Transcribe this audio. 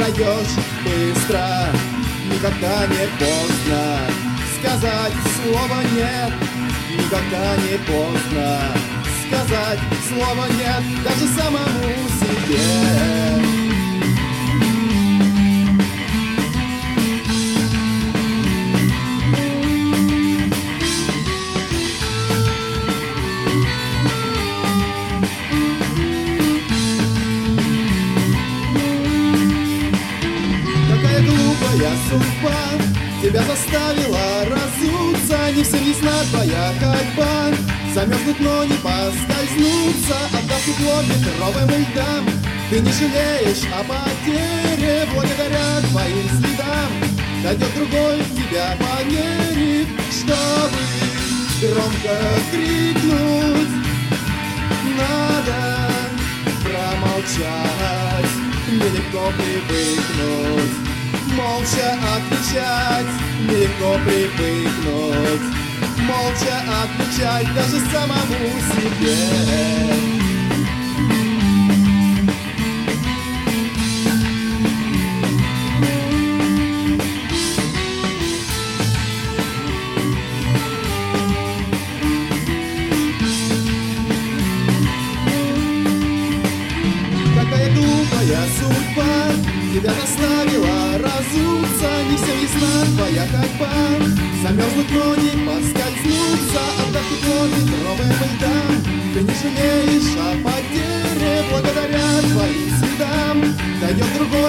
узнаешь быстро, никогда не поздно сказать слово «нет». Никогда не поздно сказать слово «нет» даже самому себе. Глупая судьба тебя заставила разуться. Не всем ясна твоя ходьба, замерзнуть, но не поскользнуться. Отдав километровым льдам, ты не жалеешь о потере. Благодаря твоим следам дойдет другой тебя поверит. Чтобы громко крикнуть, надо промолчать. Нелегко привыкнуть, молча отвечать, нелегко привыкнуть, молча отвечать даже самому себе. Какая глупая судьба тебя заставила разуться. Не все ясна твоя ходьба, замерзнуть, но не поскользнуться. Отдав километровым льдам, ты не жалеешь о потере. Благодаря твоим следам дойдет другой